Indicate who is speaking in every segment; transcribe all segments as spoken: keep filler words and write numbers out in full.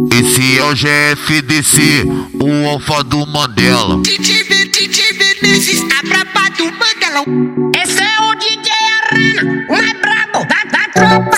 Speaker 1: Esse é o G F D C, o alfa do Mandela.
Speaker 2: D J Vinícius, a braba do Mandelão. Esse é o D J Arena, o mais brabo da, da tropa.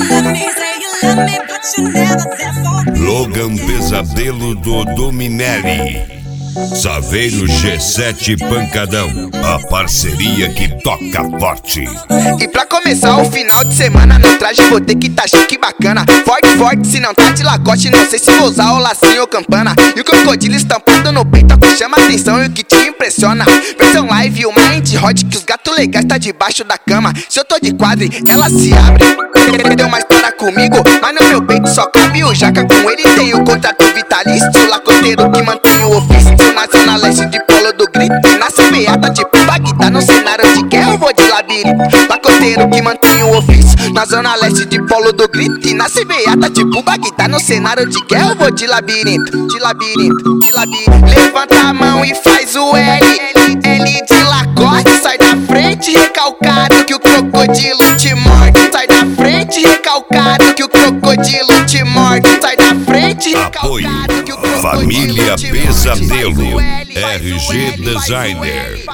Speaker 3: Logan Pesadelo do Dominelli. Saveiro G sete Pancadão, a parceria que toca forte.
Speaker 4: E pra começar o final de semana, no traje vou ter que tá chique bacana. Forte, forte, se não tá de Lacoste, não sei se vou usar o lacinho ou campana. E o crocodilo estampado no peito, que chama atenção e o que te impressiona. Versão live, o mind hot, que os gatos legais tá debaixo da cama. Se eu tô de quadre, ela se abre. Tem uma história comigo, mas no meu peito só cabe o jaca. Com ele tem o contrato vitalício, o lacoteiro que mantém o ofício. Na zona leste de Polo do Grito, e na C B A tá tipo Bagdá. No cenário de guerra eu vou de labirinto, lacoteiro que mantém o ofício. Na zona leste de Polo do Grito, e na C B A tá tipo Bagdá. No cenário de guerra eu vou de labirinto, de labirinto, de labirinto. Levanta a mão e faz o L, L de Lacoste. Sai da frente recalcado que o crocodilo te morde. Sai da frente recalcado que o crocodilo te morde. Sai da frente
Speaker 3: Apoio
Speaker 4: recalcado que o crocodilo
Speaker 3: Família
Speaker 4: te morde.
Speaker 3: Pesadelo, R G Designer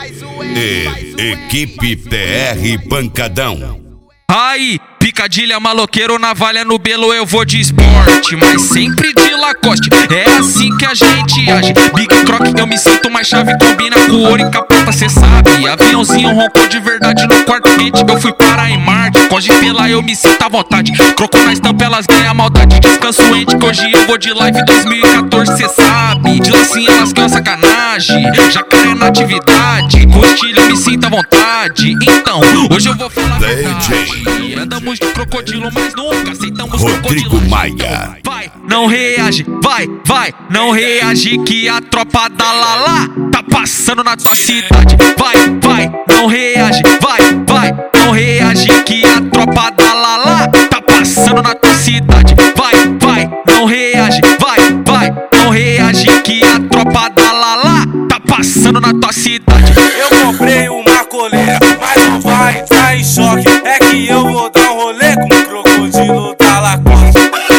Speaker 3: e Equipe T R Pancadão.
Speaker 5: Aí, picadilha, maloqueiro, navalha no belo, eu vou de esporte, mas sempre de Lacoste, é assim que a gente age. Big Croc, eu me sinto mais chave, combina com ouro e capota, cê sabe. Aviãozinho roncou de verdade no quarto quente, eu fui parar em Marte. Com G lá eu me sinto à vontade, croco na estampa, elas ganham maldade. Descanso ente, que hoje eu vou de live dois mil e quatorze, cê sabe. De lacinha elas ganham sacanagem, jacaré na atividade. Com estilo eu me sinto à vontade, então hoje eu vou falar
Speaker 3: D J
Speaker 5: andamos de crocodilo, mas nunca aceitamos
Speaker 3: Rodrigo
Speaker 5: crocodilo.
Speaker 3: Maia.
Speaker 5: Vai, não reage, vai, vai, não reage que a tropa da Lala tá passando na tua cidade. Vai, vai, não reage, vai, vai, não reage que a tropa da Lala tá passando na tua cidade. Vai, vai, não reage, vai, vai, não reage que a tropa da Lala tá passando na tua cidade.
Speaker 6: Eu comprei uma coleira, mas não vai tá em choque. É que eu vou dar um rolê com o crocodilo da Lacoste.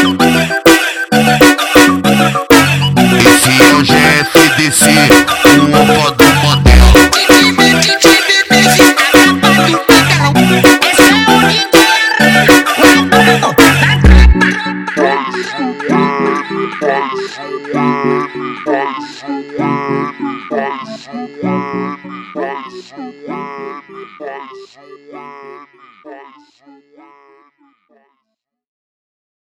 Speaker 1: Esse é o G F D C, o alfa do Mandela.
Speaker 2: D J Vinícius, a braba do Mandelão. Esse é o D J Arena, o mais brabo da tropa.